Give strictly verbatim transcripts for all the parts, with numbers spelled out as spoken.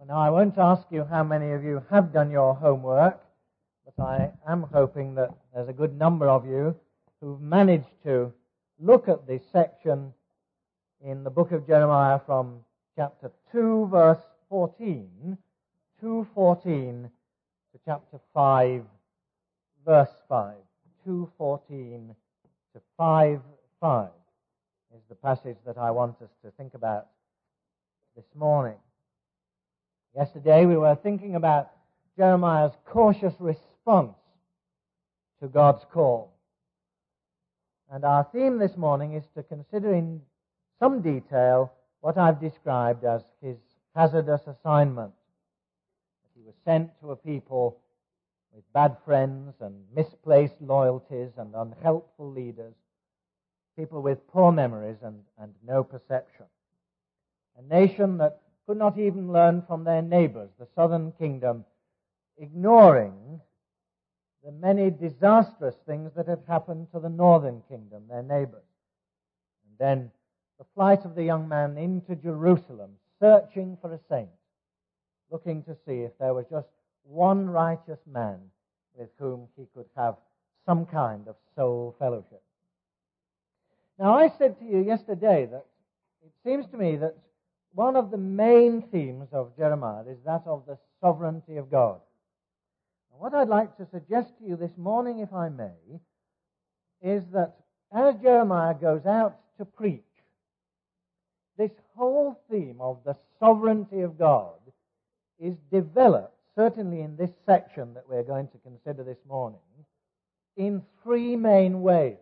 Well, now, I won't ask you how many of you have done your homework, but I am hoping that there's a good number of you who've managed to look at this section in the book of Jeremiah from chapter two, verse fourteen, two fourteen to chapter five, verse five. two fourteen to five five is the passage that I want us to think about this morning. Yesterday we were thinking about Jeremiah's cautious response to God's call. And our theme this morning is to consider in some detail what I've described as his hazardous assignment. He was sent to a people with bad friends and misplaced loyalties and unhelpful leaders, people with poor memories and, and no perception. A nation that could not even learn from their neighbors, the southern kingdom, ignoring the many disastrous things that had happened to the northern kingdom, their neighbors. And then the flight of the young man into Jerusalem, searching for a saint, looking to see if there was just one righteous man with whom he could have some kind of soul fellowship. Now, I said to you yesterday that it seems to me that one of the main themes of Jeremiah is that of the sovereignty of God. And what I'd like to suggest to you this morning, if I may, is that as Jeremiah goes out to preach, this whole theme of the sovereignty of God is developed, certainly in this section that we're going to consider this morning, in three main ways.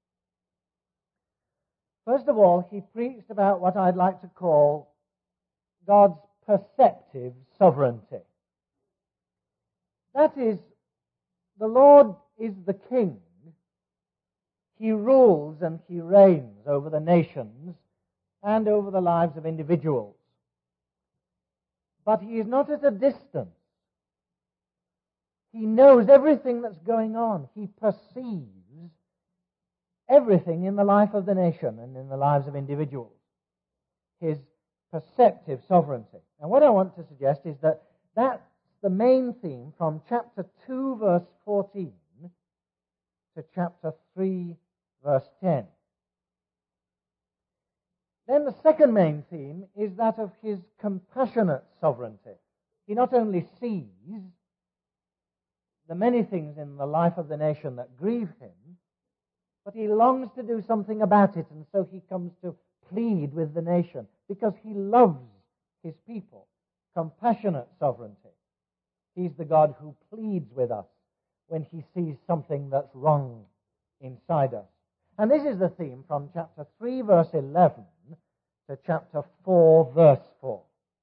First of all, he preached about what I'd like to call God's perceptive sovereignty. That is, the Lord is the king. He rules and he reigns over the nations and over the lives of individuals. But he is not at a distance. He knows everything that's going on. He perceives everything in the life of the nation and in the lives of individuals. His perceptive sovereignty. And what I want to suggest is that that's the main theme from chapter two, verse fourteen to chapter three, verse ten. Then the second main theme is that of his compassionate sovereignty. He not only sees the many things in the life of the nation that grieve him, but he longs to do something about it, and so he comes to plead with the nation because he loves his people. Compassionate sovereignty. He's the God who pleads with us when he sees something that's wrong inside us. And this is the theme from chapter three, verse eleven to chapter four, verse four.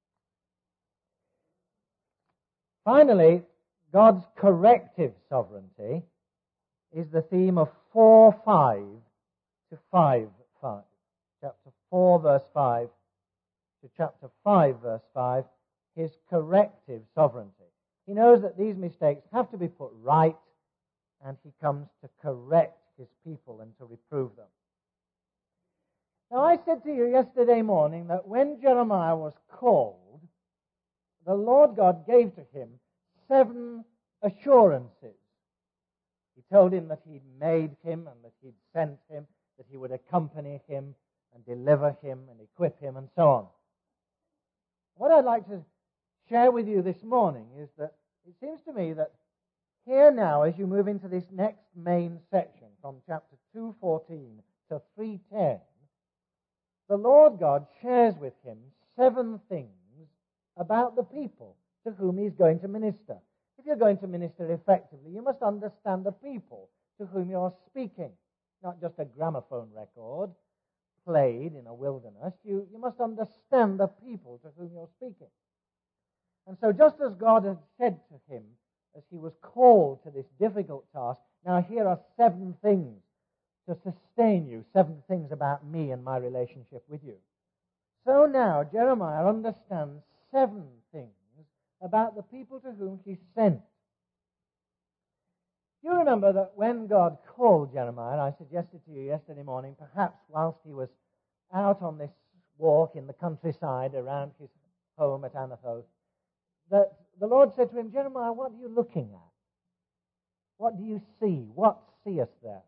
Finally, God's corrective sovereignty is the theme of four five to five five. Chapter four, verse five to chapter five, verse five, his corrective sovereignty. He knows that these mistakes have to be put right, and he comes to correct his people and to reprove them. Now, I said to you yesterday morning that when Jeremiah was called, the Lord God gave to him seven assurances. He told him that he'd made him and that he'd sent him, that he would accompany him and deliver him and equip him and so on. What I'd like to share with you this morning is that it seems to me that here now, as you move into this next main section from chapter two fourteen to three ten, the Lord God shares with him seven things about the people to whom he's going to minister. If you're going to minister effectively, you must understand the people to whom you're speaking, not just a gramophone record played in a wilderness. You, you must understand the people to whom you're speaking. And so just as God had said to him as he was called to this difficult task, now here are seven things to sustain you, seven things about me and my relationship with you. So now Jeremiah understands seven things about the people to whom he sent. You remember that when God called Jeremiah, and I suggested to you yesterday morning, perhaps whilst he was out on this walk in the countryside around his home at Anathoth, that the Lord said to him, Jeremiah, what are you looking at? What do you see? What seest thou?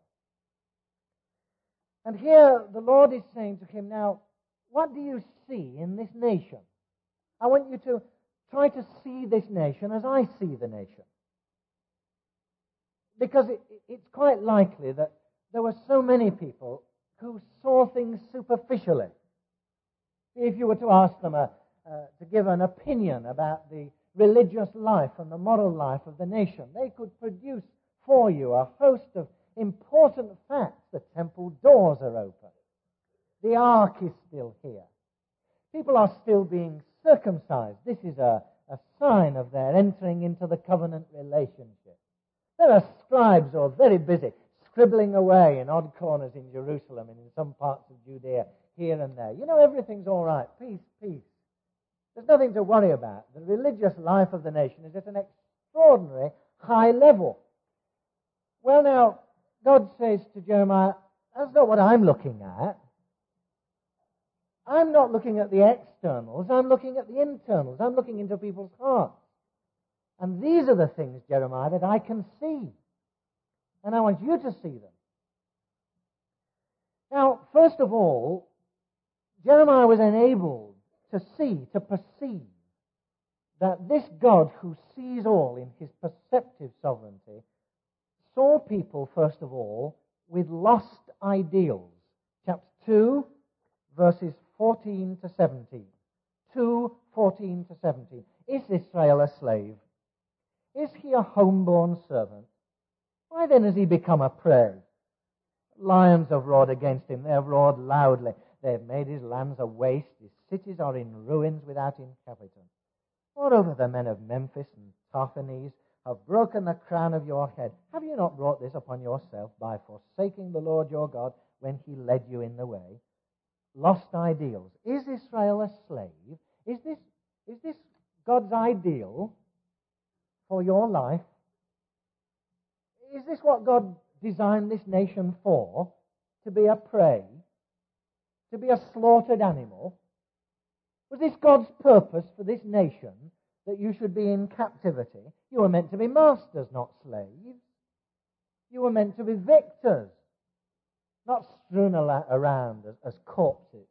And here the Lord is saying to him, now, what do you see in this nation? I want you to try to see this nation as I see the nation. Because it, it's quite likely that there were so many people who saw things superficially. If you were to ask them a, uh, to give an opinion about the religious life and the moral life of the nation, they could produce for you a host of important facts. The temple doors are open. The ark is still here. People are still being circumcised. This is a, a sign of their entering into the covenant relationship. There are scribes who are very busy, scribbling away in odd corners in Jerusalem and in some parts of Judea, here and there. You know, everything's all right. Peace, peace. There's nothing to worry about. The religious life of the nation is at an extraordinary high level. Well, now, God says to Jeremiah, that's not what I'm looking at. I'm not looking at the externals. I'm looking at the internals. I'm looking into people's hearts. And these are the things, Jeremiah, that I can see. And I want you to see them. Now, first of all, Jeremiah was enabled to see, to perceive, that this God who sees all in his perceptive sovereignty saw people, first of all, with lost ideals. Chapter two, verses fourteen to seventeen. two, fourteen to seventeen. Is Israel a slave? Is he a homeborn servant? Why then has he become a prey? Lions have roared against him. They have roared loudly. They have made his lands a waste. His cities are in ruins without inhabitant. Moreover, the men of Memphis and Tahpanhes have broken the crown of your head. Have you not brought this upon yourself by forsaking the Lord your God when he led you in the way? Lost ideals. Is Israel a slave? Is this, is this God's ideal for your life? Is this what God designed this nation for? To be a prey? To be a slaughtered animal? Was this God's purpose for this nation, that you should be in captivity? You were meant to be masters, not slaves. You were meant to be victors, not strewn around as, as corpses.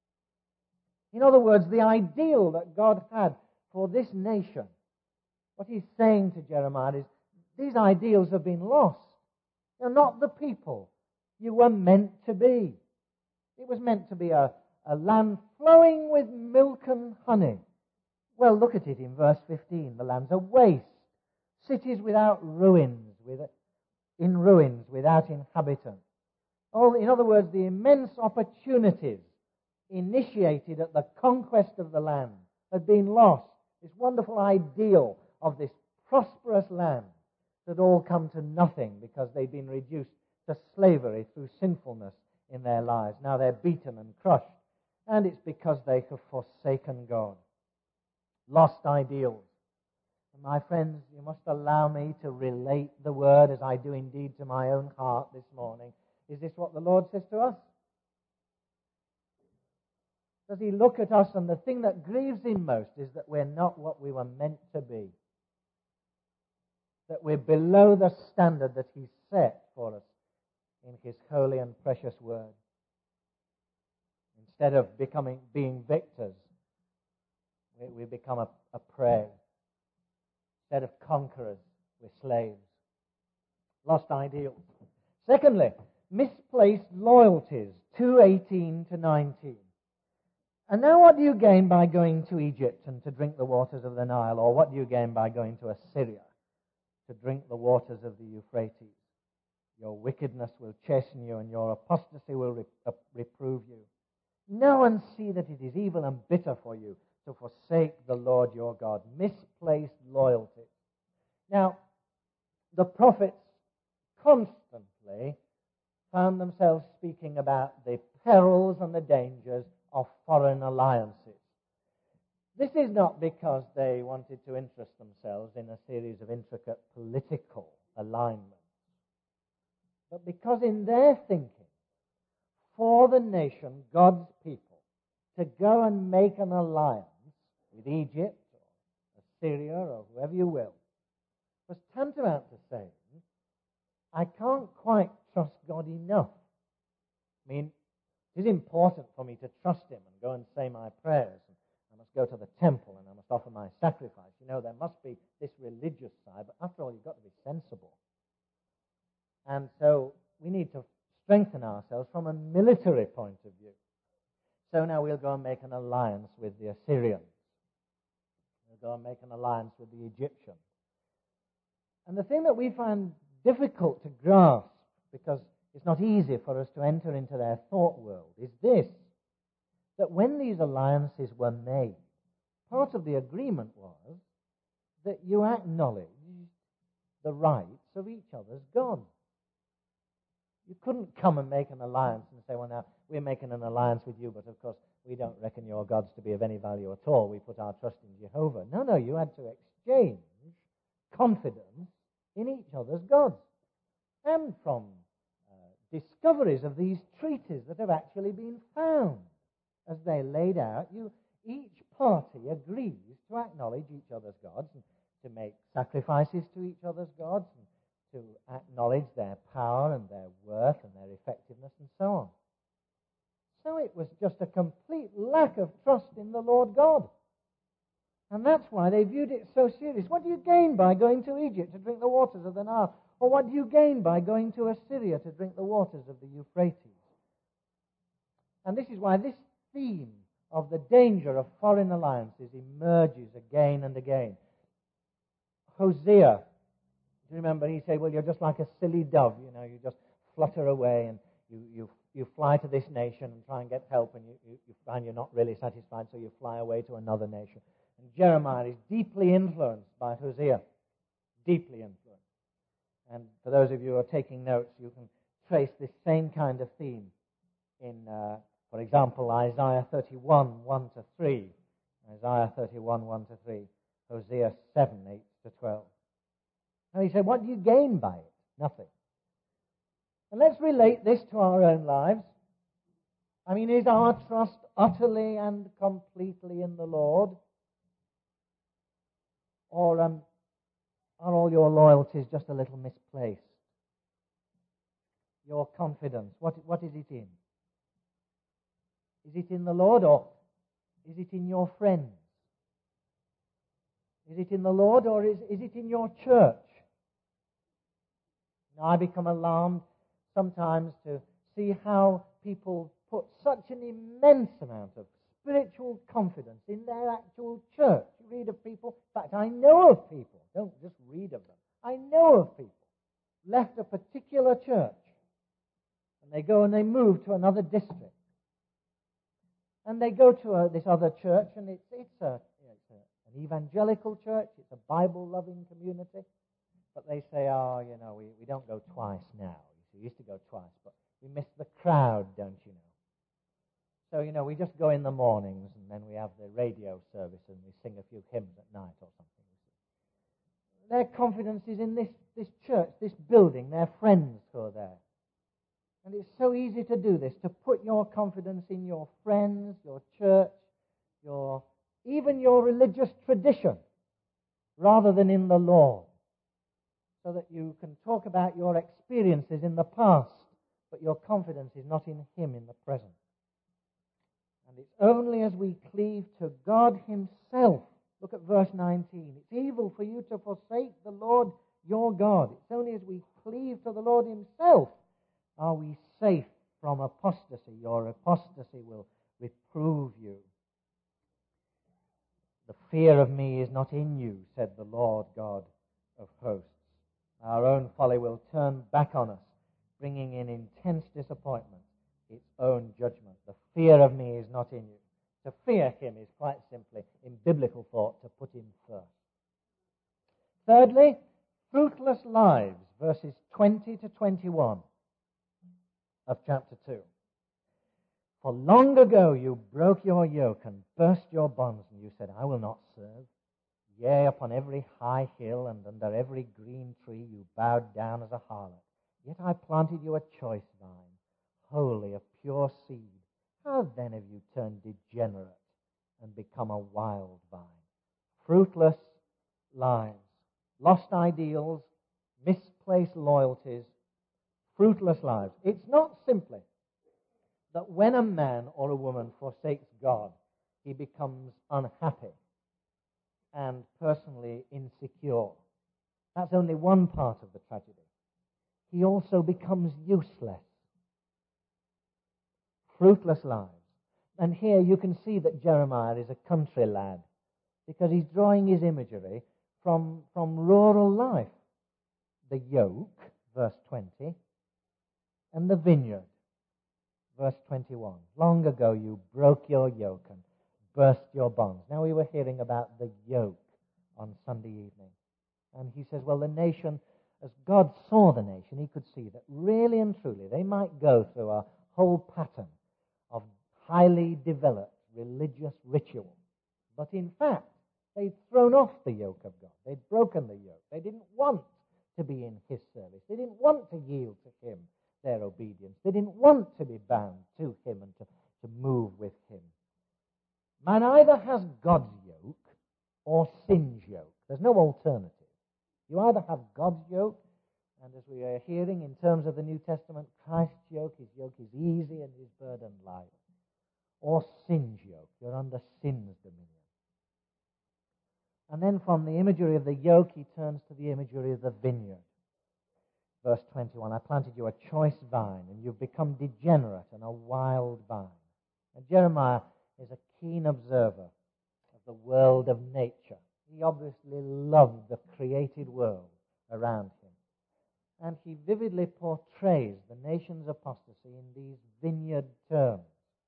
In other words, the ideal that God had for this nation, what he's saying to Jeremiah is, these ideals have been lost. They're not the people you were meant to be. It was meant to be a, a land flowing with milk and honey. Well, look at it in verse fifteen. The lands are waste, cities without ruins, with, in ruins, without inhabitants. Oh, in other words, the immense opportunities initiated at the conquest of the land had been lost. This wonderful ideal of this prosperous land had all come to nothing because they'd been reduced to slavery through sinfulness in their lives. Now they're beaten and crushed, and it's because they have forsaken God. Lost ideals. And my friends, you must allow me to relate the word as I do indeed to my own heart this morning. Is this what the Lord says to us? Does he look at us, and the thing that grieves him most is that we're not what we were meant to be? That we're below the standard that he set for us in his holy and precious word. Instead of becoming being victors, we, we become a, a prey. Instead of conquerors, we're slaves. Lost ideals. Secondly, misplaced loyalties, two eighteen to nineteen. And now what do you gain by going to Egypt and to drink the waters of the Nile? Or what do you gain by going to Assyria to drink the waters of the Euphrates? Your wickedness will chasten you, and your apostasy will re- uh, reprove you. Know and see that it is evil and bitter for you to forsake the Lord your God. Misplaced loyalty. Now, the prophets constantly found themselves speaking about the perils and the dangers of foreign alliances. This is not because they wanted to interest themselves in a series of intricate political alignments, but because in their thinking, for the nation, God's people, to go and make an alliance with Egypt or Assyria or whoever you will, was tantamount to saying, I can't quite trust God enough. I mean, it is important for me to trust him and go and say my prayers. And I must go to the temple and I must offer my sacrifice. You know, there must be this religious side, but after all, you've got to be sensible. And so we need to strengthen ourselves from a military point of view. So now we'll go and make an alliance with the Assyrians. We'll go and make an alliance with the Egyptians. And the thing that we find difficult to grasp, because it's not easy for us to enter into their thought world, is this, that when these alliances were made, part of the agreement was that you acknowledged the rights of each other's God. You couldn't come and make an alliance and say, well, now, we're making an alliance with you, but of course, we don't reckon your gods to be of any value at all. We put our trust in Jehovah. No, no, you had to exchange confidence in each other's gods. And from uh, discoveries of these treaties that have actually been found, as they laid out, you each party agrees to acknowledge each other's gods and to make sacrifices to each other's gods and to acknowledge their power and their worth and their effectiveness and so on. So it was just a complete lack of trust in the Lord God. And that's why they viewed it so serious. What do you gain by going to Egypt to drink the waters of the Nile? Or what do you gain by going to Assyria to drink the waters of the Euphrates? And this is why this theme of the danger of foreign alliances emerges again and again. Hosea, do you remember, he said, well, you're just like a silly dove, you know, you just flutter away and you, you, you fly to this nation and try and get help, and you, you, you find you're not really satisfied, so you fly away to another nation. And Jeremiah is deeply influenced by Hosea, deeply influenced. And for those of you who are taking notes, you can trace this same kind of theme in, uh, for example, Isaiah thirty-one, one to three. Isaiah thirty-one, one to three. Hosea seven, eight to twelve. And he said, what do you gain by it? Nothing. And let's relate this to our own lives. I mean, is our trust utterly and completely in the Lord? Or um, are all your loyalties just a little misplaced? Your confidence, what, what is it in? Is it in the Lord, or is it in your friends? Is it in the Lord, or is, is it in your church? Now, I become alarmed sometimes to see how people put such an immense amount of spiritual confidence in their actual church. You read of people, in fact, I know of people, don't just read of them, I know of people, left a particular church, and they go and they move to another district. And they go to a, this other church, and it's, it's, a, it's a, an evangelical church, it's a Bible-loving community, but they say, oh, you know, we, we don't go twice now. We used to go twice, but we miss the crowd, don't you know? So, you know, we just go in the mornings, and then we have the radio service, and we sing a few hymns at night or something. Their confidence is in this, this church, this building, their friends who are there. And it's so easy to do this, to put your confidence in your friends, your church, your even your religious tradition, rather than in the Lord. So that you can talk about your experiences in the past, but your confidence is not in Him in the present. And it's only as we cleave to God Himself. Look at verse nineteen. It's evil for you to forsake the Lord your God. It's only as we cleave to the Lord Himself are we safe from apostasy. Your apostasy will reprove you. The fear of me is not in you, said the Lord God of hosts. Our own folly will turn back on us, bringing in intense disappointment, its own judgment. The fear of me is not in you. To fear Him is quite simply, in biblical thought, to put Him first. Thirdly, fruitless lives, verses twenty to twenty-one of chapter two. For long ago you broke your yoke and burst your bonds, and you said, I will not serve. Yea, upon every high hill and under every green tree you bowed down as a harlot. Yet I planted you a choice vine, holy, of pure seed. How then have you turned degenerate and become a wild vine? Fruitless, lives. Lost ideals, misplaced loyalties, fruitless lives. It's not simply that when a man or a woman forsakes God, he becomes unhappy and personally insecure. That's only one part of the tragedy. He also becomes useless. Fruitless lives. And here you can see that Jeremiah is a country lad because he's drawing his imagery from, from rural life. The yoke, verse twenty, and the vineyard, verse twenty-one. Long ago you broke your yoke and burst your bonds. Now we were hearing about the yoke on Sunday evening. And he says, well, the nation, as God saw the nation, he could see that really and truly they might go through a whole pattern of highly developed religious ritual. But in fact, they'd thrown off the yoke of God. They'd broken the yoke. They didn't want to be in his service. They didn't want to yield to him their obedience. They didn't want to be bound to him and to, to move with him. Man either has God's yoke or sin's yoke. There's no alternative. You either have God's yoke, and as we are hearing in terms of the New Testament, Christ's yoke, his yoke is easy and his burden light, or sin's yoke. You're under sin's dominion. And then from the imagery of the yoke, he turns to the imagery of the vineyard. Verse twenty-one, I planted you a choice vine, and you've become degenerate and a wild vine. And Jeremiah is a keen observer of the world of nature. He obviously loved the created world around him. And he vividly portrays the nation's apostasy in these vineyard terms.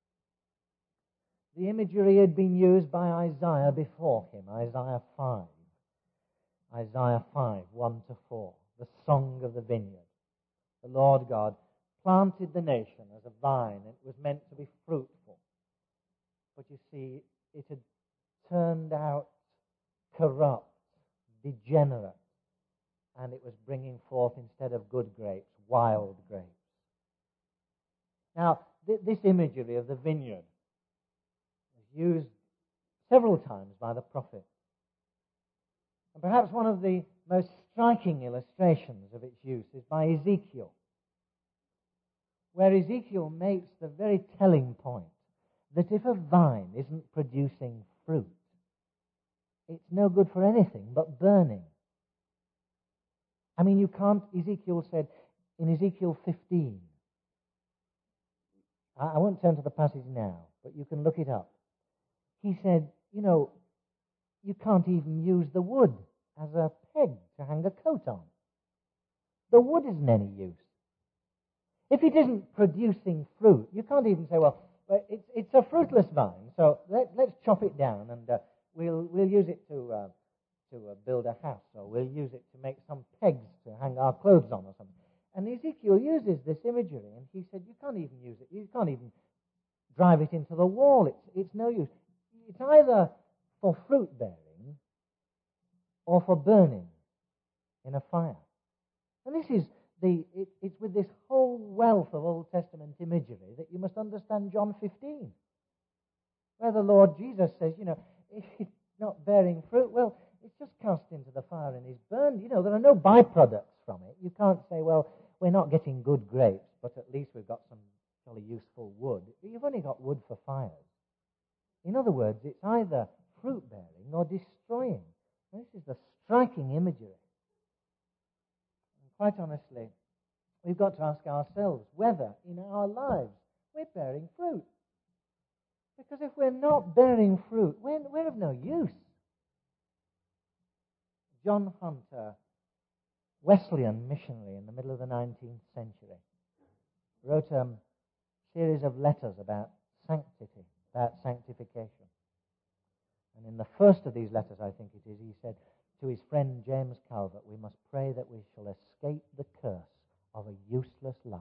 The imagery had been used by Isaiah before him, Isaiah five. Isaiah five, one to four, the song of the vineyard. The Lord God planted the nation as a vine, and it was meant to be fruitful. But you see, it had turned out corrupt, degenerate, and it was bringing forth, instead of good grapes, wild grapes. Now, th- this imagery of the vineyard is used several times by the prophet. And perhaps one of the most striking illustrations of its use is by Ezekiel, where Ezekiel makes the very telling point that if a vine isn't producing fruit, it's no good for anything but burning. I mean, you can't, Ezekiel said in Ezekiel fifteen, I, I won't turn to the passage now, but you can look it up. He said, you know, you can't even use the wood as a peg to hang a coat on. The wood isn't any use. If it isn't producing fruit, you can't even say, well, it's, it's a fruitless vine, so let, let's chop it down and uh, we'll we'll use it to uh, to uh, build a house, or we'll use it to make some pegs to hang our clothes on or something. And Ezekiel uses this imagery, and he said, you can't even use it. You can't even drive it into the wall. It's it's no use. It's either for fruit bearing or for burning in a fire. And this is the it, it's with this whole wealth of Old Testament imagery that you must understand John fifteen, where the Lord Jesus says, you know, if it's not bearing fruit, well, it's just cast into the fire and is burned. You know, there are no byproducts from it. You can't say, well, we're not getting good grapes, but at least we've got some jolly useful wood. You've only got wood for fires. In other words, it's either fruit-bearing or destroying. And this is the striking imagery. And quite honestly, we've got to ask ourselves whether in our lives we're bearing fruit. Because if we're not bearing fruit, we're, we're of no use. John Hunter, Wesleyan missionary in the middle of the nineteenth century, wrote a series of letters about sanctity, about sanctification. And in the first of these letters, I think it is, he said to his friend James Calvert, we must pray that we shall escape the curse of a useless life.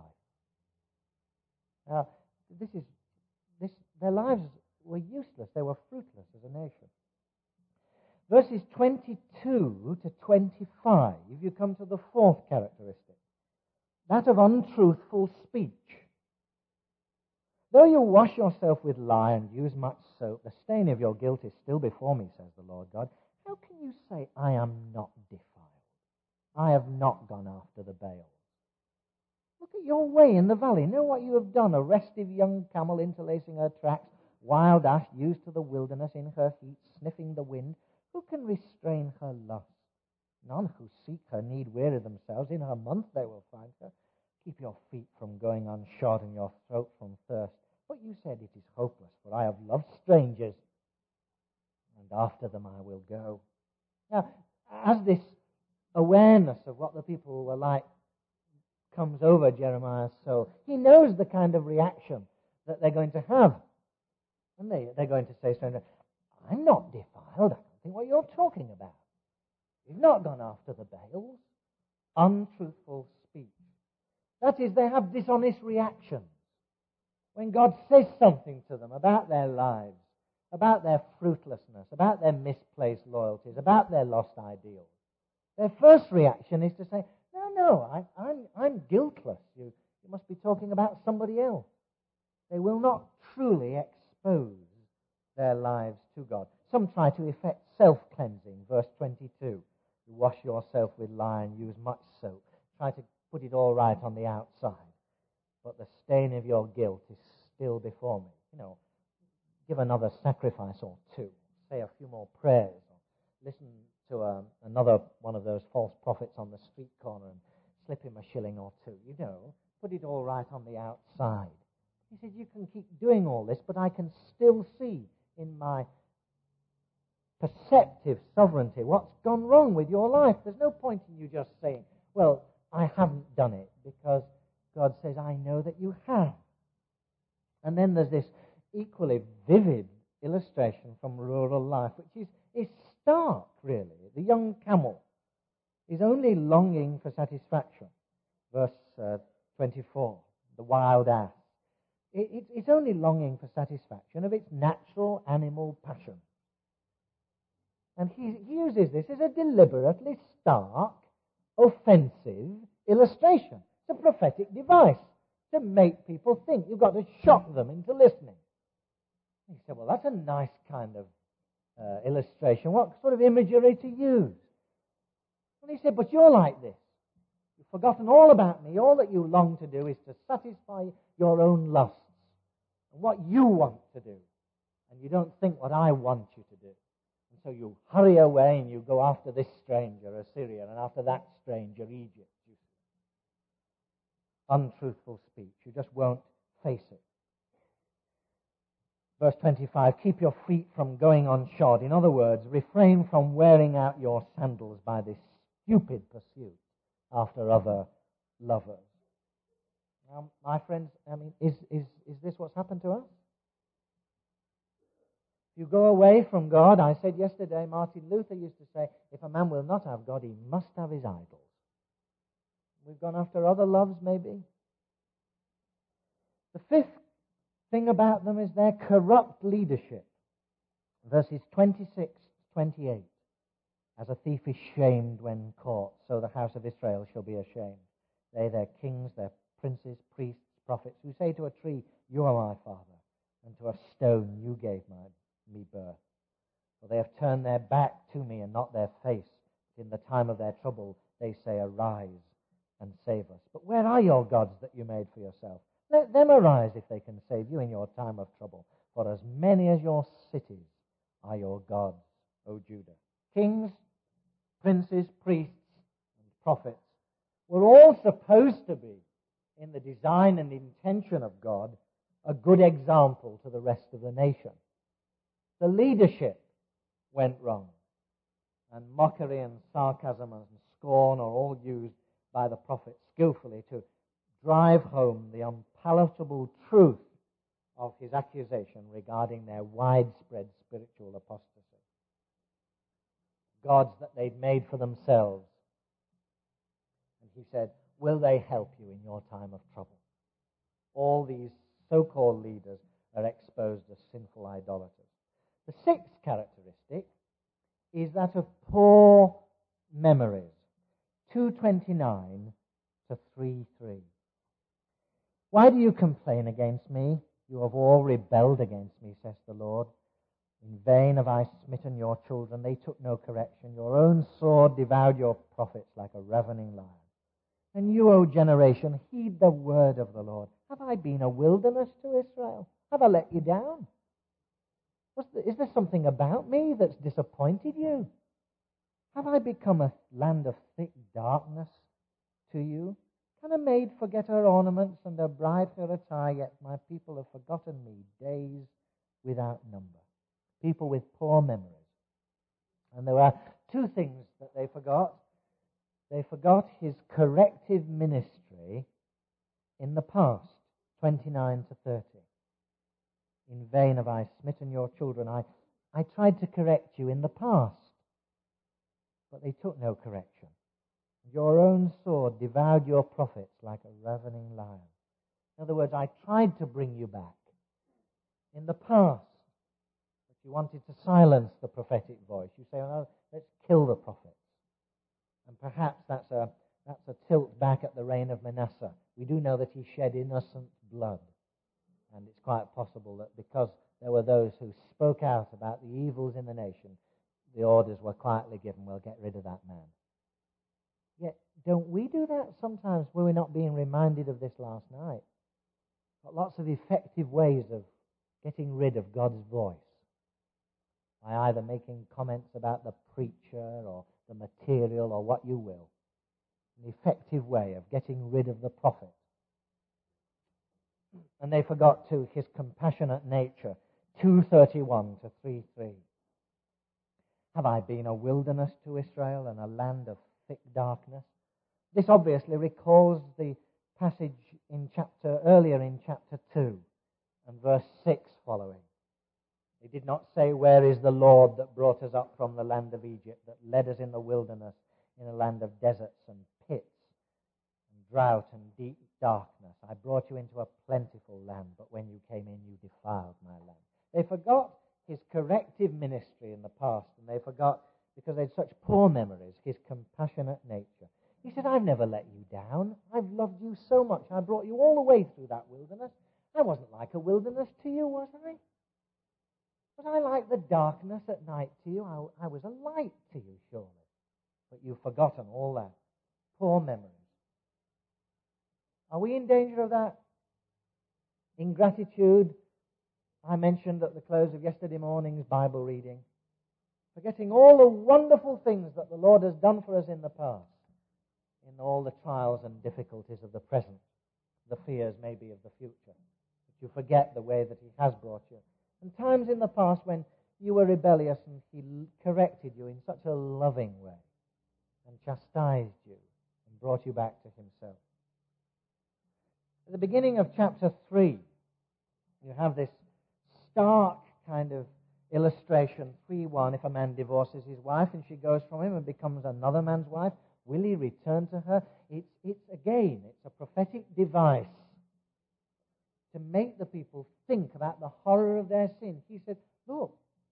Now, this is this their lives were useless. They were fruitless as a nation. Verses twenty-two to twenty-five, you come to the fourth characteristic, that of untruthful speech. Though you wash yourself with lye and use much soap, the stain of your guilt is still before me, says the Lord God. How can you say, I am not defiled? I have not gone after the Baals. Look at your way in the valley. Know what you have done. A restive young camel interlacing her tracks, wild ass used to the wilderness in her heat, sniffing the wind. Who can restrain her lust? None who seek her need weary themselves. In her month they will find her. Keep your feet from going unshod and your throat from thirst. But you said it is hopeless, for I have loved strangers, and after them I will go. Now, as this awareness of what the people were like comes over Jeremiah's soul, he knows the kind of reaction that they're going to have. And they, they're going to say, I'm not defiled. I don't think what you're talking about. You've not gone after the Baals. Untruthful speech. That is, they have dishonest reactions. When God says something to them about their lives, about their fruitlessness, about their misplaced loyalties, about their lost ideals, their first reaction is to say, no, no, I, I'm, I'm guiltless. You, you must be talking about somebody else. They will not truly expose their lives to God. Some try to effect self-cleansing, verse twenty-two. You wash yourself with lye and use much soap. Try to put it all right on the outside. But the stain of your guilt is still before me. You know, give another sacrifice or two. Say a few more prayers. Or listen to a, another one of those false prophets on the street corner and slip him a shilling or two. You know, put it all right on the outside. He said, you can keep doing all this, but I can still see in my perceptive sovereignty what's gone wrong with your life. There's no point in you just saying, well, I haven't done it, because God says, I know that you have. And then there's this equally vivid illustration from rural life, which is, is stark, really. The young camel is only longing for satisfaction. Verse uh, twenty-four, the wild ass. It, it, it's only longing for satisfaction of its natural animal passion. And he, he uses this as a deliberately stark, offensive illustration. It's a prophetic device to make people think. You've got to shock them into listening. He said, well, that's a nice kind of uh, illustration. What sort of imagery to use? And he said, but you're like this. You've forgotten all about me. All that you long to do is to satisfy your own lusts and what you want to do. And you don't think what I want you to do. And so you hurry away and you go after this stranger, Assyria, and after that stranger, Egypt. Untruthful speech. You just won't face it. Verse twenty-five, keep your feet from going unshod. In other words, refrain from wearing out your sandals by this stupid pursuit after other lovers. Now, my friends, I mean, is, is, is this what's happened to us? If you go away from God, I said yesterday, Martin Luther used to say, if a man will not have God, he must have his idols. We've gone after other loves, maybe. The fifth thing about them is their corrupt leadership. Verses twenty-six to twenty-eight. As a thief is shamed when caught, so the house of Israel shall be ashamed. They, their kings, their princes, priests, prophets, who say to a tree, you are my father, and to a stone, you gave my, me birth. For they have turned their back to me and not their face. In the time of their trouble, they say, arise and save us. But where are your gods that you made for yourself? Let them arise if they can save you in your time of trouble. For as many as your cities are your gods, O Judah. Kings, princes, priests, and prophets were all supposed to be, in the design and intention of God, a good example to the rest of the nation. The leadership went wrong, and mockery and sarcasm and scorn are all used by the prophet skillfully to drive home the unpalatable truth of his accusation regarding their widespread spiritual apostasy. Gods that they'd made for themselves. And he said, will they help you in your time of trouble? All these so-called leaders are exposed as sinful idolaters. The sixth characteristic is that of poor memories. two twenty-nine to three three. Why do you complain against me? You have all rebelled against me, says the Lord. In vain have I smitten your children, they took no correction. Your own sword devoured your prophets like a ravening lion. And you, O generation, heed the word of the Lord. Have I been a wilderness to Israel? Have I let you down? Was there, is there something about me that's disappointed you? Have I become a land of thick darkness to you? Can a maid forget her ornaments and a bride her attire? Yet my people have forgotten me days without number. People with poor memories. And there were two things that they forgot. They forgot his corrective ministry in the past, twenty-nine to thirty. In vain have I smitten your children. I, I tried to correct you in the past, but they took no correction. Your own sword devoured your prophets like a ravening lion. In other words, I tried to bring you back in the past, but you wanted to silence the prophetic voice. You say, oh, no, let's kill the prophets. And perhaps that's a, that's a tilt back at the reign of Manasseh. We do know that he shed innocent blood. And it's quite possible that because there were those who spoke out about the evils in the nation, the orders were quietly given, we'll get rid of that man. Yet, don't we do that sometimes? Were we not being reminded of this last night? Got lots of effective ways of getting rid of God's voice. By either making comments about the preacher or the material or what you will. An effective way of getting rid of the prophet. And they forgot too his compassionate nature. two thirty-one to three three. Have I been a wilderness to Israel and a land of thick darkness? This obviously recalls the passage in chapter earlier in chapter two and verse six following. They did not say, where is the Lord that brought us up from the land of Egypt, that led us in the wilderness, in a land of deserts and pits and drought and deep darkness. I brought you into a plentiful land, but when you came in, you defiled my land. They forgot his corrective ministry in the past, and they forgot, because they had such poor memories, his compassionate nature. He said, I've never let you down. I've loved you so much. I brought you all the way through that wilderness. I wasn't like a wilderness to you, was I? Was I like the darkness at night to you? I, I was a light to you, surely. But you've forgotten all that. Poor memories. Are we in danger of that? Ingratitude, I mentioned at the close of yesterday morning's Bible reading. Forgetting all the wonderful things that the Lord has done for us in the past. In all the trials and difficulties of the present. The fears maybe of the future. But you forget the way that he has brought you. And times in the past when you were rebellious and he corrected you in such a loving way and chastised you and brought you back to himself. At the beginning of chapter three, you have this stark kind of illustration, three one, if a man divorces his wife and she goes from him and becomes another man's wife, will he return to her? It's, it's again, it's a prophetic device to make the people think about the horror of their sin. He said, look,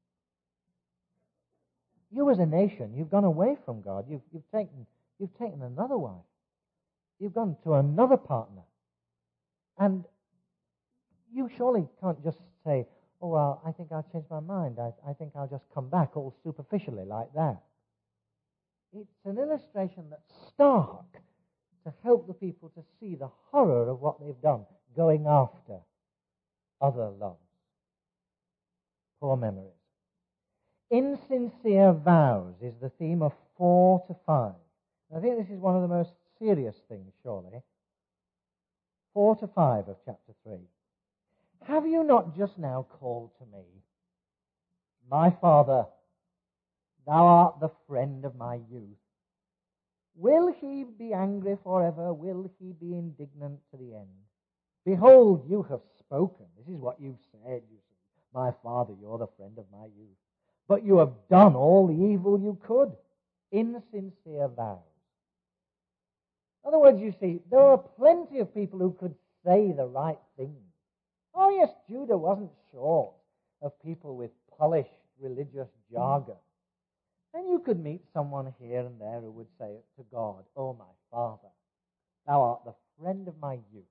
you as a nation, you've gone away from God. You've, you've, taken, you've taken another wife. You've gone to another partner. And you surely can't just say, oh, well, I think I'll change my mind. I, I think I'll just come back all superficially like that. It's an illustration that's stark to help the people to see the horror of what they've done, going after other loves. Poor memories. Insincere vows is the theme of four to five. I think this is one of the most serious things, surely. Four to five of chapter three. Have you not just now called to me, my father, thou art the friend of my youth? Will he be angry forever? Will he be indignant to the end? Behold, you have spoken. This is what you've said, you see. My father, you're the friend of my youth. But you have done all the evil you could. Insincere vows. In other words, you see, there are plenty of people who could say the right things. Oh yes, Judah wasn't short of people with polished religious jargon. And you could meet someone here and there who would say to God, oh my Father, thou art the friend of my youth.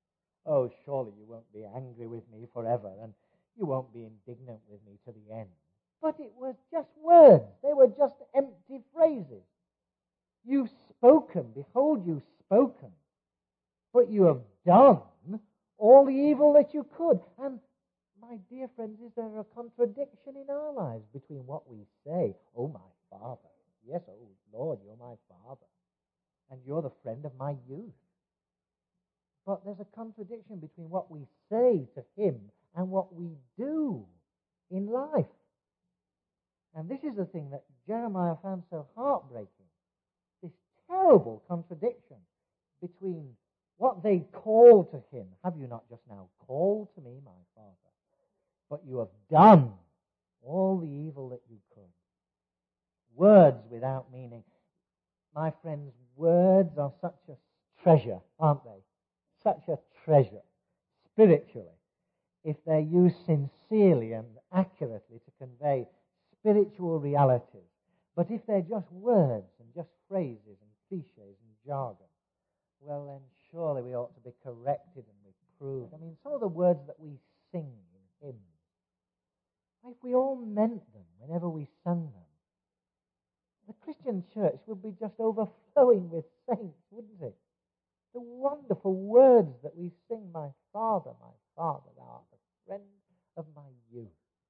Oh, surely you won't be angry with me forever, and you won't be indignant with me to the end. But it was just words. They were just empty phrases. You've spoken. Behold, you've spoken. But you have done all the evil that you could. And, my dear friends, is there a contradiction in our lives between what we say? Oh, my Father. Yes, oh, Lord, you're my Father. And you're the friend of my youth. But there's a contradiction between what we say to him and what we do in life. And this is the thing that Jeremiah found so heartbreaking. This terrible contradiction between what they call to him. Have you not just now called to me, my Father? But you have done all the evil that you could. Words without meaning. My friends, words are such a treasure, aren't they? Such a treasure, spiritually, if they're used sincerely and accurately to convey spiritual realities. But if they're just words and just phrases and cliches and jargon, well then surely we ought to be corrected and reproved. I mean, some of the words that we sing in hymns, if we all meant them whenever we sang them, the Christian church would be just overflowing with saints, wouldn't it? The wonderful words that we sing, my Father, my Father, thou art the friend of my youth.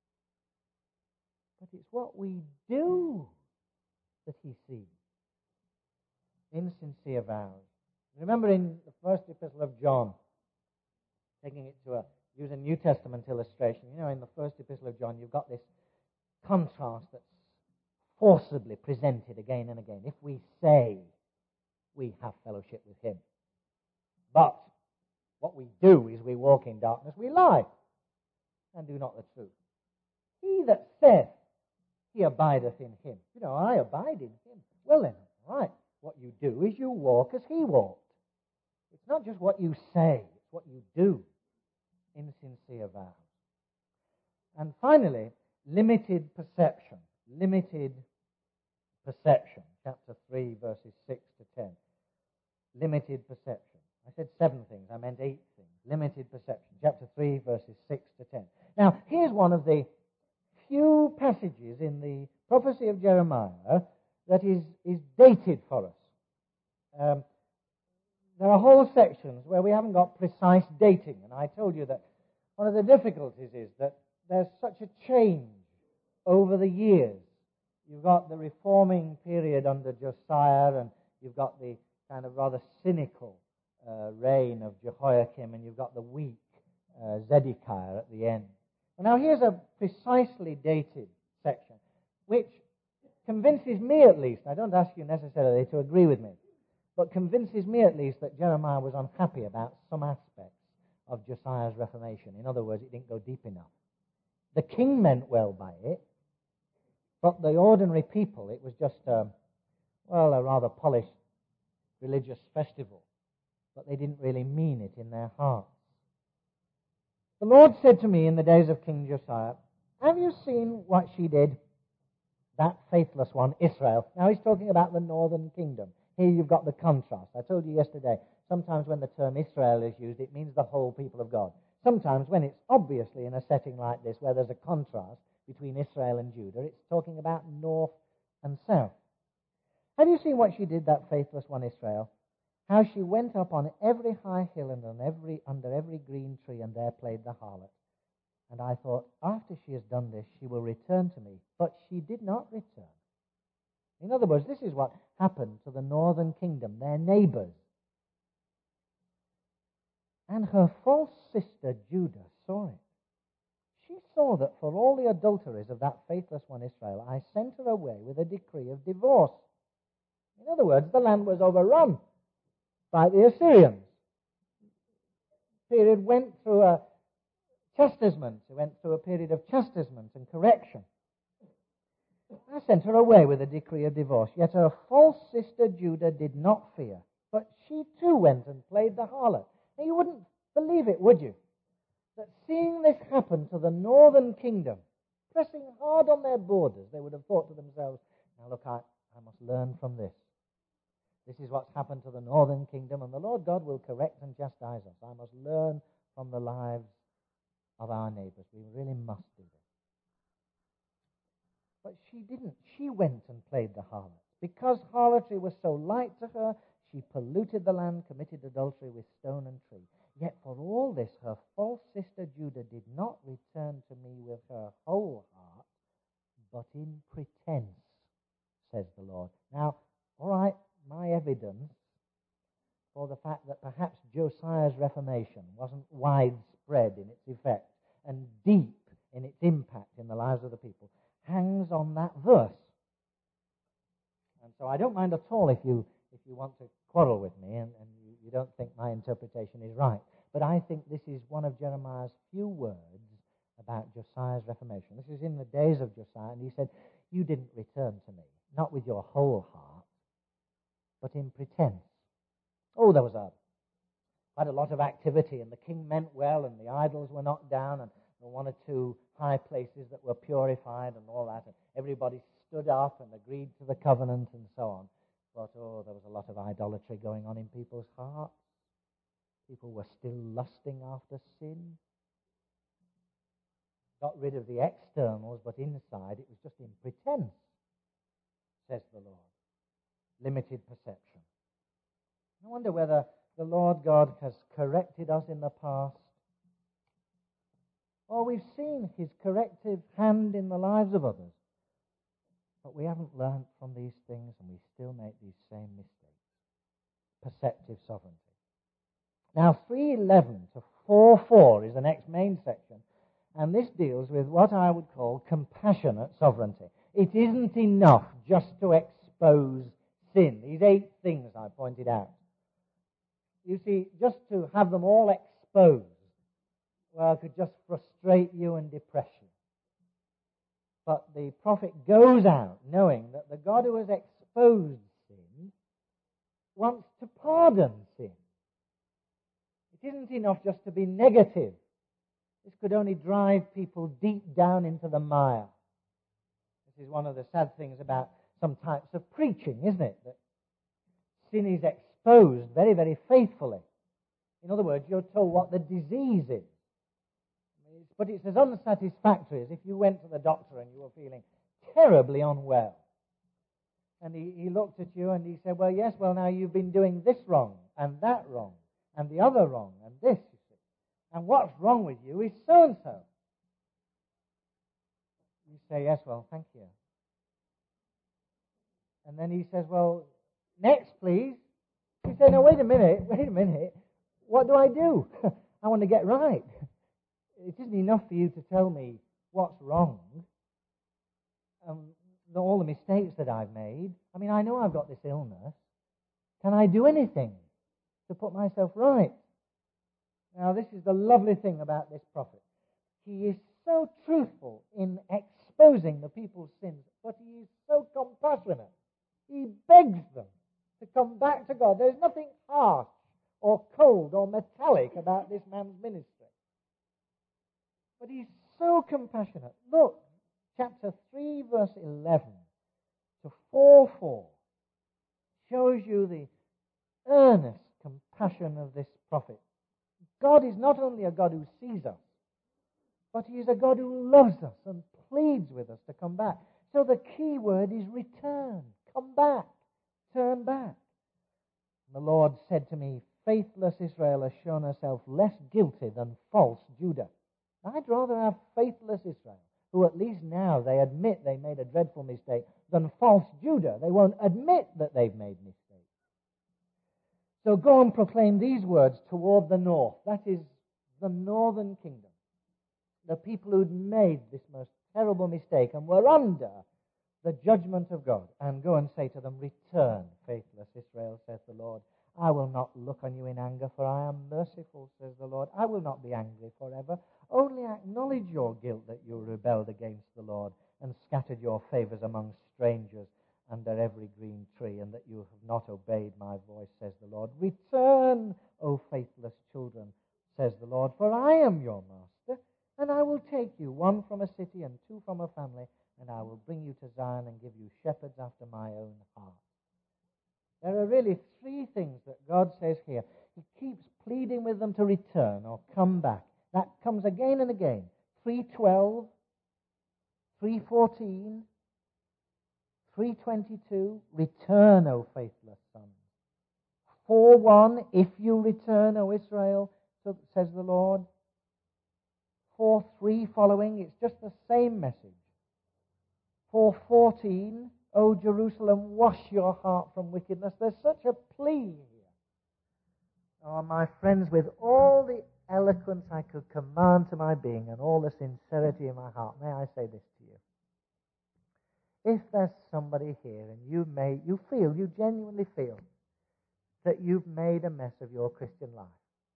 But it's what we do that he sees. Insincere vows. Remember in the first epistle of John, taking it to a, use a New Testament illustration, you know, in the first epistle of John, you've got this contrast that's forcibly presented again and again. If we say we have fellowship with him, but what we do is we walk in darkness, we lie, and do not the truth. He that saith he abideth in him. You know, I abide in him. Well then, right, what you do is you walk as he walked. It's not just what you say, it's what you do in sincere vows. And finally, limited perception. Limited perception. Chapter three, verses six to ten. Limited perception. I said seven things, I meant eight things. Limited perception. Chapter three, verses six to ten. Now, here's one of the few passages in the prophecy of Jeremiah that is, is dated for us. Um, there are whole sections where we haven't got precise dating, and I told you that one of the difficulties is that there's such a change over the years. You've got the reforming period under Josiah, and you've got the kind of rather cynical uh, reign of Jehoiakim, and you've got the weak uh, Zedekiah at the end. Well, now here's a precisely dated section, which convinces me at least, I don't ask you necessarily to agree with me, but convinces me at least that Jeremiah was unhappy about some aspects of Josiah's reformation. In other words, it didn't go deep enough. The king meant well by it, but the ordinary people, it was just, a, well, a rather polished religious festival, but they didn't really mean it in their hearts. The Lord said to me in the days of King Josiah, have you seen what she did? That faithless one, Israel. Now he's talking about the northern kingdom. Here you've got the contrast. I told you yesterday, sometimes when the term Israel is used, it means the whole people of God. Sometimes when it's obviously in a setting like this, where there's a contrast between Israel and Judah, it's talking about north and south. Have you seen what she did, that faithless one, Israel? How she went up on every high hill and on every, under every green tree, and there played the harlot. And I thought, after she has done this, she will return to me. But she did not return. In other words, this is what happened to the northern kingdom, their neighbors. And her false sister Judah saw it. She saw that for all the adulteries of that faithless one Israel, I sent her away with a decree of divorce. In other words, the land was overrun by the Assyrians. The period went through a chastisement. It went through a period of chastisement and correction. I sent her away with a decree of divorce. Yet her false sister Judah did not fear, but she too went and played the harlot. Now you wouldn't believe it, would you? That seeing this happen to the northern kingdom, pressing hard on their borders, they would have thought to themselves, now look, I, I must learn from this. This is what's happened to the northern kingdom, and the Lord God will correct and chastise us. I must learn from the lives of our neighbors. We really must do this. But she didn't. She went and played the harlot. Because harlotry was so light to her, she polluted the land, committed adultery with stone and tree. Yet for all this, her false sister Judah did not return to me with her whole heart, but in pretense, says the Lord. Now, all right, my evidence for the fact that perhaps Josiah's Reformation wasn't widespread in its effect and deep in its impact in the lives of the people hangs on that verse. And so I don't mind at all if you if you want to quarrel with me and, and you, you don't think my interpretation is right. But I think this is one of Jeremiah's few words about Josiah's Reformation. This is in the days of Josiah, and he said, you didn't return to me, not with your whole heart, but in pretense. Oh, there was a quite a lot of activity, and the king meant well, and the idols were knocked down, and there were one or two high places that were purified and all that, and everybody stood up and agreed to the covenant and so on. But, oh, there was a lot of idolatry going on in people's hearts. People were still lusting after sin. Got rid of the externals, but inside it was just in pretense, says the Lord. Limited perception. I wonder whether the Lord God has corrected us in the past, or we've seen his corrective hand in the lives of others, but we haven't learned from these things and we still make these same mistakes. Perceptive sovereignty. Now, three eleven to four four is the next main section, and this deals with what I would call compassionate sovereignty. It isn't enough just to expose sin. These eight things I pointed out. You see, just to have them all exposed, well, it could just frustrate you and depress you. But the prophet goes out knowing that the God who has exposed sin wants to pardon sin. It isn't enough just to be negative. This could only drive people deep down into the mire. This is one of the sad things about some types of preaching, isn't it? That sin is exposed very, very faithfully. In other words, you're told what the disease is. But it's as unsatisfactory as if you went to the doctor and you were feeling terribly unwell. And he, he looked at you and he said, well, yes, well, now you've been doing this wrong and that wrong and the other wrong and this, you see. And what's wrong with you is so-and-so. You say, yes, well, thank you. And then he says, well, next, please. You say, no, wait a minute, wait a minute. What do I do? I want to get right. It isn't enough for you to tell me what's wrong, um, all the mistakes that I've made. I mean, I know I've got this illness. Can I do anything to put myself right? Now, this is the lovely thing about this prophet. He is so truthful in exposing the people's sins, but he is so compassionate. He begs them to come back to God. There's nothing harsh or cold or metallic about this man's ministry. But he's so compassionate. Look, chapter three, verse eleven to four four shows you the earnest compassion of this prophet. God is not only a God who sees us, but he is a God who loves us and pleads with us to come back. So the key word is return. Come back. Turn back. The Lord said to me, faithless Israel has shown herself less guilty than false Judah. I'd rather have faithless Israel, who at least now they admit they made a dreadful mistake, than false Judah. They won't admit that they've made mistakes. So go and proclaim these words toward the north. That is the northern kingdom. The people who'd made this most terrible mistake and were under the judgment of God. And go and say to them, return, faithless Israel, says the Lord. I will not look on you in anger, for I am merciful, says the Lord. I will not be angry forever. Only acknowledge your guilt that you rebelled against the Lord and scattered your favors among strangers under every green tree, and that you have not obeyed my voice, says the Lord. Return, O faithless children, says the Lord, for I am your master, and I will take you, one from a city and two from a family, and I will bring you to Zion and give you shepherds after my own heart. There are really three things that God says here. He keeps pleading with them to return or come back. That comes again and again. three twelve, three fourteen, three twenty-two, return, O faithless sons. four one, if you return, O Israel, so says the Lord. four three following, it's just the same message. four fourteen, O Jerusalem, wash your heart from wickedness. There's such a plea here. Oh, my friends, with all the eloquence I could command to my being and all the sincerity in my heart, may I say this to you. If there's somebody here and you may, you feel, you genuinely feel that you've made a mess of your Christian life.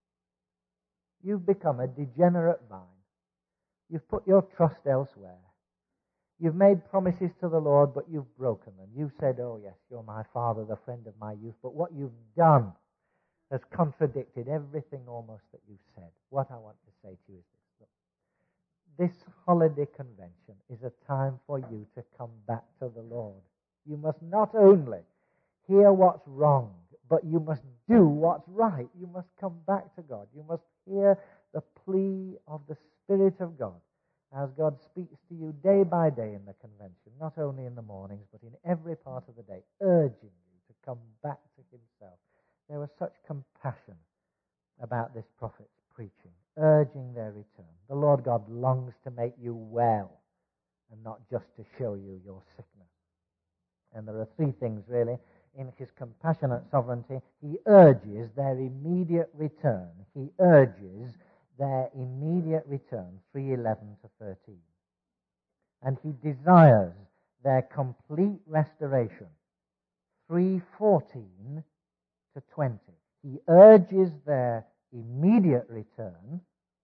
You've become a degenerate vine. You've put your trust elsewhere. You've made promises to the Lord, but you've broken them. You've said, oh yes, you're my father, the friend of my youth, but what you've done has contradicted everything almost that you've said. What I want to say to you is this. Look, this holiday convention is a time for you to come back to the Lord. You must not only hear what's wrong, but you must do what's right. You must come back to God. You must hear the plea of the Spirit of God as God speaks to you day by day in the convention, not only in the mornings, but in every part of the day, urging you to come back to Himself. There was such compassion about this prophet's preaching, urging their return. The Lord God longs to make you well and not just to show you your sickness. And there are three things, really. In His compassionate sovereignty, He urges their immediate return. He urges their immediate return, three eleven to thirteen. And He desires their complete restoration, three fourteen to twenty. He urges their immediate return.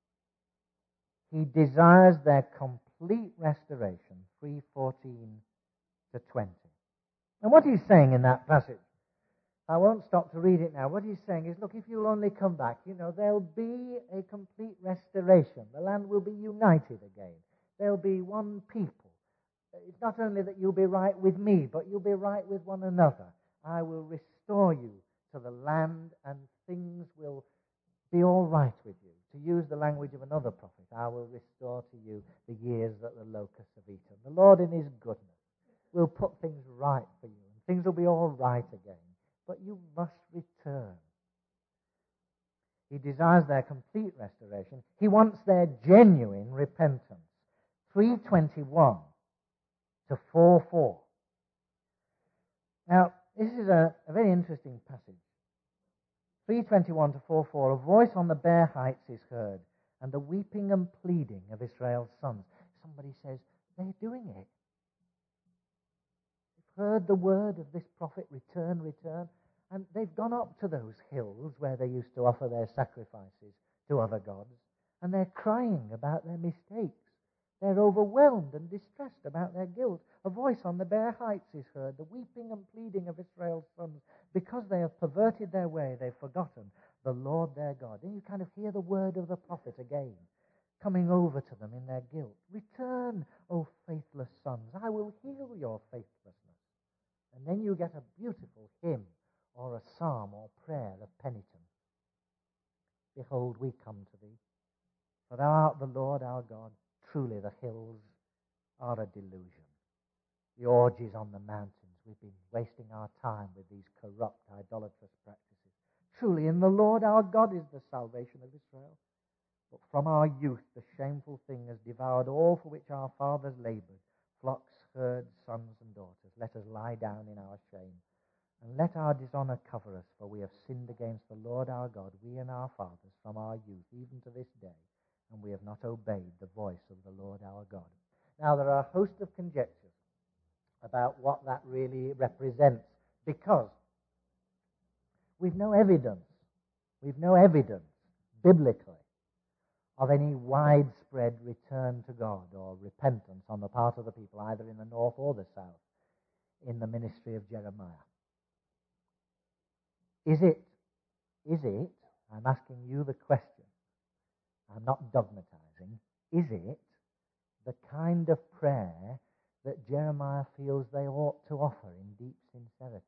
He desires their complete restoration, three fourteen to twenty. And what He's saying in that passage, I won't stop to read it now. What He's saying is, look, if you'll only come back, you know, there'll be a complete restoration. The land will be united again. There'll be one people. It's not only that you'll be right with me, but you'll be right with one another. I will restore you to the land, and things will be all right with you. To use the language of another prophet, I will restore to you the years that the locusts have eaten. The Lord in His goodness will put things right for you, and things will be all right again. But you must return. He desires their complete restoration. He wants their genuine repentance. three twenty-one to four four. Now, this is a, a very interesting passage. three twenty-one to four four, a voice on the bare heights is heard, and the weeping and pleading of Israel's sons. Somebody says, they're doing it. They've heard the word of this prophet, return, return, and they've gone up to those hills where they used to offer their sacrifices to other gods, and they're crying about their mistakes. They're overwhelmed and distressed about their guilt. A voice on the bare heights is heard, the weeping and pleading of Israel's sons. Because they have perverted their way, they've forgotten the Lord their God. And you kind of hear the word of the prophet again, coming over to them in their guilt. Return, O faithless sons, I will heal your faithlessness. And then you get a beautiful hymn or a psalm or prayer of penitence. Behold, we come to thee, for thou art the Lord our God. Truly the hills are a delusion. The orgies on the mountains, we've been wasting our time with these corrupt, idolatrous practices. Truly in the Lord our God is the salvation of Israel. But from our youth the shameful thing has devoured all for which our fathers labored, flocks, herds, sons and daughters. Let us lie down in our shame, and let our dishonor cover us, for we have sinned against the Lord our God, we and our fathers, from our youth even to this day, and we have not obeyed the voice of the Lord our God. Now there are a host of conjectures about what that really represents, because we've no evidence, we've no evidence biblically of any widespread return to God or repentance on the part of the people, either in the north or the south, in the ministry of Jeremiah. Is it, is it, I'm asking you the question, I'm not dogmatizing, is it the kind of prayer that Jeremiah feels they ought to offer in deep sincerity?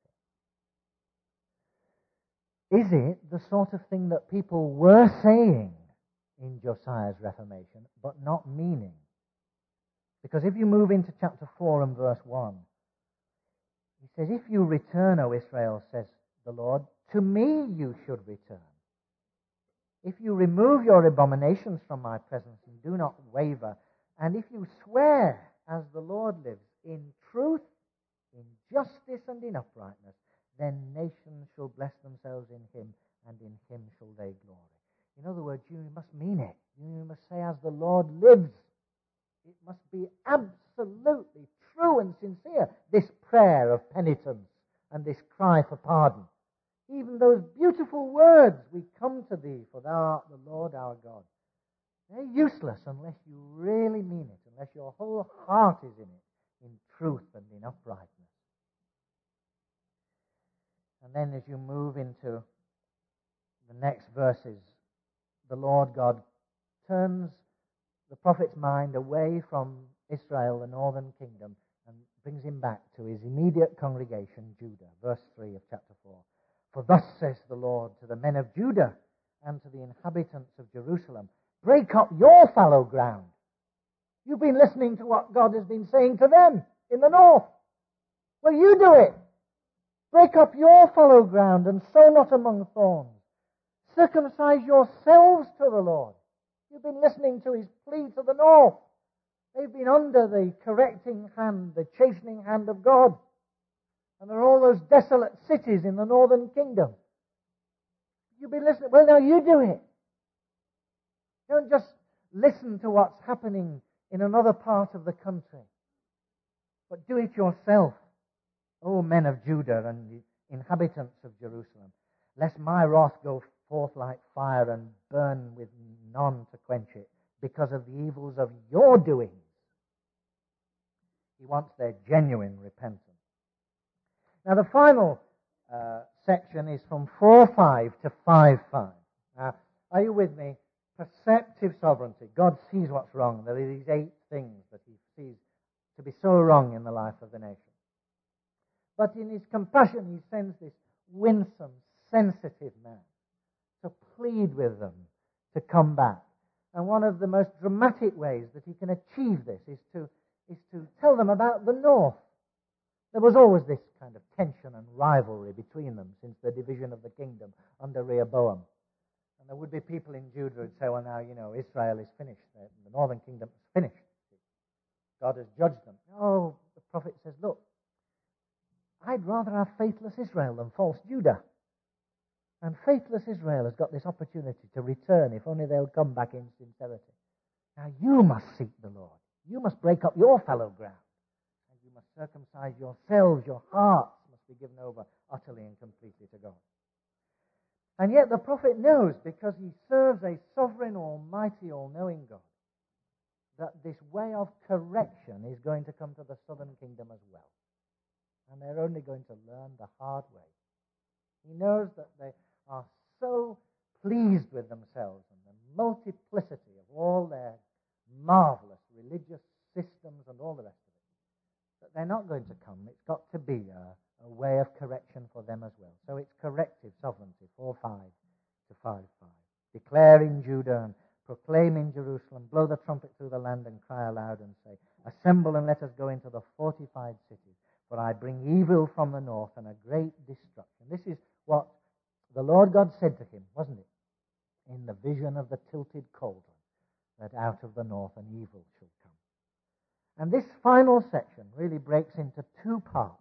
Is it the sort of thing that people were saying in Josiah's Reformation, but not meaning? Because if you move into chapter four and verse one, He says, if you return, O Israel, says the Lord, to me you should return. If you remove your abominations from my presence and do not waver, and if you swear, as the Lord lives, in truth, in justice, and in uprightness, then nations shall bless themselves in him, and in him shall they glory. In other words, you must mean it. You must say, as the Lord lives. It must be absolutely true and sincere, this prayer of penitence and this cry for pardon. Even those beautiful words, we come to thee, for thou art the Lord our God. They're useless unless you really mean it, unless your whole heart is in it, in truth and in uprightness. And then as you move into the next verses, the Lord God turns the prophet's mind away from Israel, the northern kingdom, and brings him back to his immediate congregation, Judah. Verse three of chapter four. For thus says the Lord to the men of Judah and to the inhabitants of Jerusalem, break up your fallow ground. You've been listening to what God has been saying to them in the north. Well, you do it. Break up your fallow ground and sow not among thorns. Circumcise yourselves to the Lord. You've been listening to his plea to the north. They've been under the correcting hand, the chastening hand of God. And there are all those desolate cities in the northern kingdom. You've been listening. Well, now you do it. Don't just listen to what's happening in another part of the country, but do it yourself, O men of Judah and the inhabitants of Jerusalem, lest my wrath go forth like fire and burn with none to quench it, because of the evils of your doings. He wants their genuine repentance. Now the final uh, section is from four five to five five. Now, are you with me? Perceptive sovereignty. God sees what's wrong. There are these eight things that he sees to be so wrong in the life of the nation. But in his compassion, he sends this winsome, sensitive man to plead with them to come back. And one of the most dramatic ways that he can achieve this is to, is to tell them about the north. There was always this kind of tension and rivalry between them since the division of the kingdom under Rehoboam. And there would be people in Judah who would say, well, now, you know, Israel is finished. The northern kingdom is finished. God has judged them. Oh, the prophet says, look, I'd rather have faithless Israel than false Judah. And faithless Israel has got this opportunity to return if only they'll come back in sincerity. Now you must seek the Lord. You must break up your fallow ground. And you must circumcise yourselves. Your hearts must be given over utterly and completely to God. And yet the prophet knows, because he serves a sovereign, almighty, all-knowing God, that this way of correction is going to come to the southern kingdom as well. And they're only going to learn the hard way. He knows that they are so pleased with themselves and the multiplicity of all their marvelous religious systems and all the rest of it, that they're not going to come. It's got to be a, a way of correction for them as well. So it's corrective sovereignty, four five to five five. Declare in Judah and proclaim in Jerusalem, blow the trumpet through the land and cry aloud and say, assemble and let us go into the fortified cities, for I bring evil from the north and a great destruction. This is what the Lord God said to him, wasn't it? In the vision of the tilted cauldron, that out of the north an evil shall come. And this final section really breaks into two parts.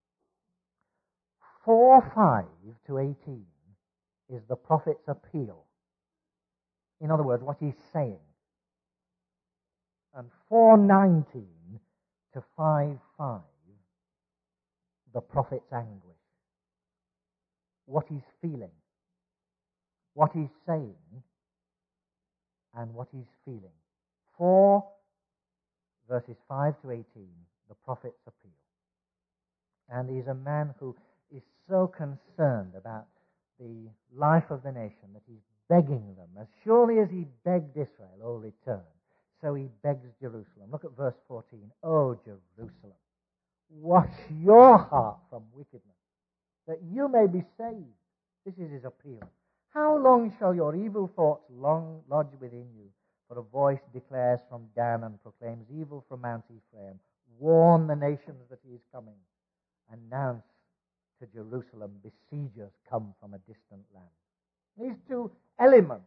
four five to eighteen is the prophet's appeal. In other words, what he's saying. And four nineteen to five five, the prophet's anguish. What he's feeling, what he's saying, and what he's feeling. four verses five to eighteen, the prophet's appeal. And he's a man who is so concerned about the life of the nation that he's begging them, as surely as he begged Israel, oh, return, so he begs Jerusalem. Look at verse fourteen. Oh, Jerusalem, wash your heart from wickedness, that you may be saved. This is his appeal. How long shall your evil thoughts long lodge within you? For a voice declares from Dan and proclaims evil from Mount Ephraim. Warn the nations that he is coming, announce to Jerusalem, besiegers come from a distant land. These two elements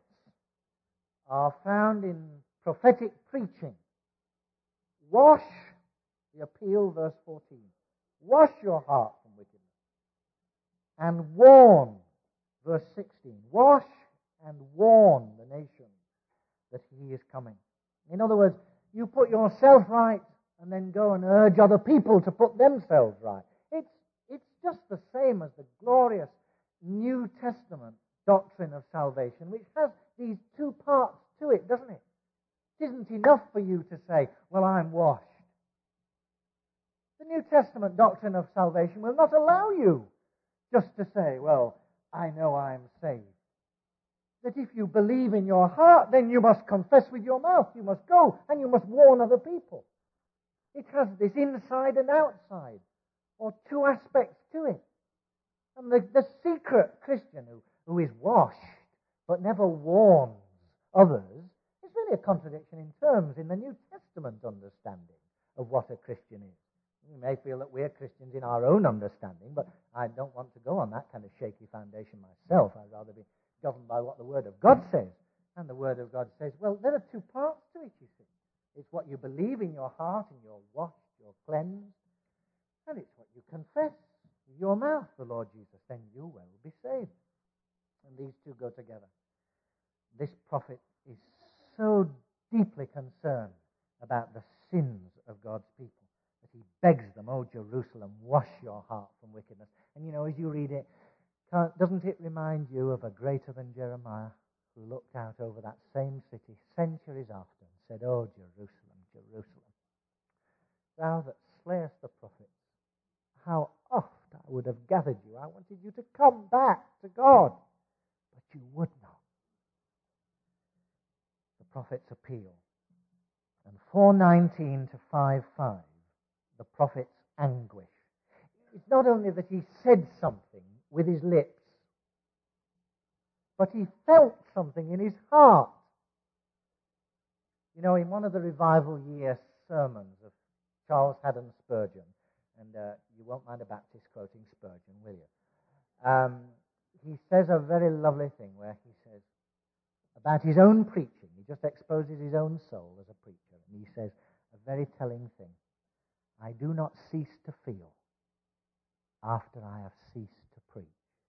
are found in prophetic preaching. Wash, the appeal, verse fourteen. Wash your heart from wickedness. And warn, verse sixteen. Wash and warn the nation that he is coming. In other words, you put yourself right and then go and urge other people to put themselves right. It's, it's just the same as the glorious New Testament doctrine of salvation, which has these two parts to it, doesn't it? It isn't enough for you to say, well, I'm washed. The New Testament doctrine of salvation will not allow you just to say, well, I know I'm saved. That if you believe in your heart, then you must confess with your mouth. You must go and you must warn other people. It has this inside and outside, or two aspects to it. And the, the secret Christian who, who is washed but never warns others is really a contradiction in terms in the New Testament understanding of what a Christian is. We may feel that we're Christians in our own understanding, but I don't want to go on that kind of shaky foundation myself. I'd rather be governed by what the Word of God says. And the Word of God says, well, there are two parts to it, you see. It's what you believe in your heart, and you're washed, you're cleansed. And it's what you confess with your mouth, the Lord Jesus. Then you will be saved. And these two go together. This prophet is so deeply concerned about the sins of God's people that he begs them, oh, Jerusalem, wash your heart from wickedness. And you know, as you read it, can't, doesn't it remind you of a greater than Jeremiah who looked out over that same city centuries after and said, oh, Jerusalem, Jerusalem, thou that slayest the prophets, how oft I would have gathered you. I wanted you to come back to God, but you would not. The prophet's appeal. And four nineteen to five five, the prophet's anguish. It's not only that he said something with his lips, but he felt something in his heart. You know, in one of the revival year sermons of Charles Haddon Spurgeon, and uh, you won't mind a Baptist quoting Spurgeon, will you? Um, he says a very lovely thing where he says about his own preaching. He just exposes his own soul as a preacher. And he says a very telling thing. I do not cease to feel after I have ceased to preach.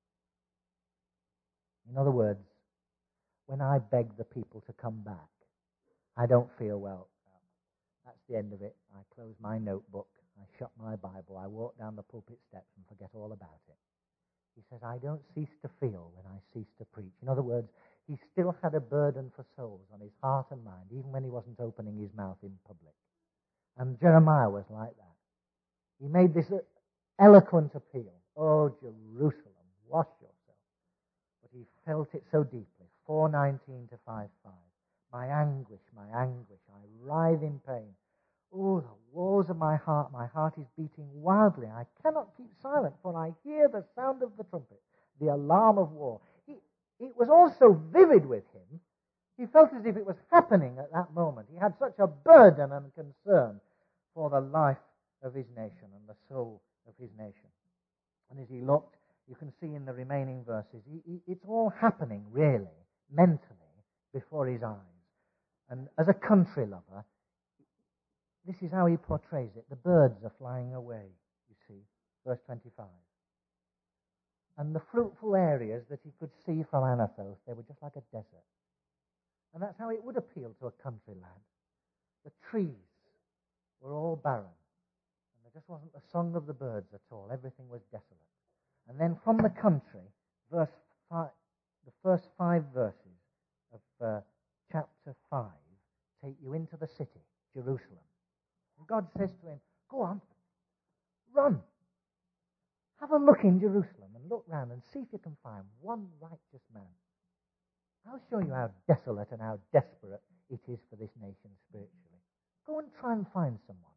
In other words, when I beg the people to come back, I don't feel, well, that's the end of it. I close my notebook, I shut my Bible, I walk down the pulpit steps and forget all about it. He says, I don't cease to feel when I cease to preach. In other words, he still had a burden for souls on his heart and mind, even when he wasn't opening his mouth in public. And Jeremiah was like that. He made this eloquent appeal. Oh, Jerusalem, wash yourself. But he felt it so deeply. four nineteen to five five. My anguish, my anguish, I writhe in pain. Oh, the woes of my heart, my heart is beating wildly. I cannot keep silent, for I hear the sound of the trumpet, the alarm of war. He, it was all so vivid with him. He felt as if it was happening at that moment. He had such a burden and concern for the life of his nation and the soul of his nation. And as he looked, you can see in the remaining verses, he, he, it's all happening, really, mentally, before his eyes. And as a country lover, this is how he portrays it. The birds are flying away, you see, verse twenty-five. And the fruitful areas that he could see from Anathoth, they were just like a desert. And that's how it would appeal to a country lad. The trees were all barren. And there just wasn't the song of the birds at all. Everything was desolate. And then from the country, verse five, the first five verses of uh, chapter five take you into the city, Jerusalem. And God says to him, go on, run. Have a look in Jerusalem and look round and see if you can find one righteous man. I'll show you how desolate and how desperate it is for this nation spiritually. Go and try and find someone.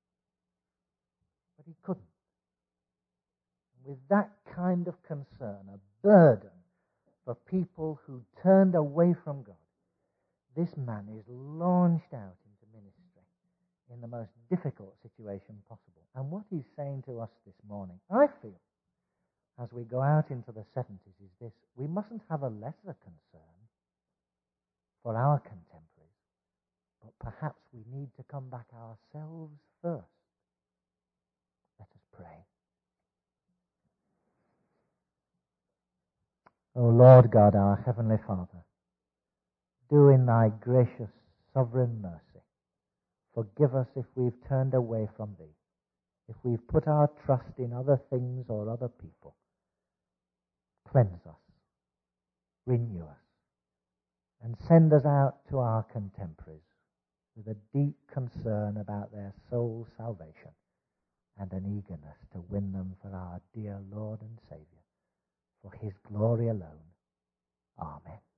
But he couldn't. With that kind of concern, a burden for people who turned away from God, this man is launched out into ministry. in the most difficult situation possible. And what he's saying to us this morning, I feel, as we go out into the seventies, is this: we mustn't have a lesser concern for our contemporaries, but perhaps we need to come back ourselves first. Let us pray. O Lord God, our Heavenly Father, do in thy gracious sovereign mercy forgive us if we've turned away from thee, if we've put our trust in other things or other people. Cleanse us, renew us, and send us out to our contemporaries with a deep concern about their soul salvation and an eagerness to win them for our dear Lord and Saviour, for his glory alone. Amen.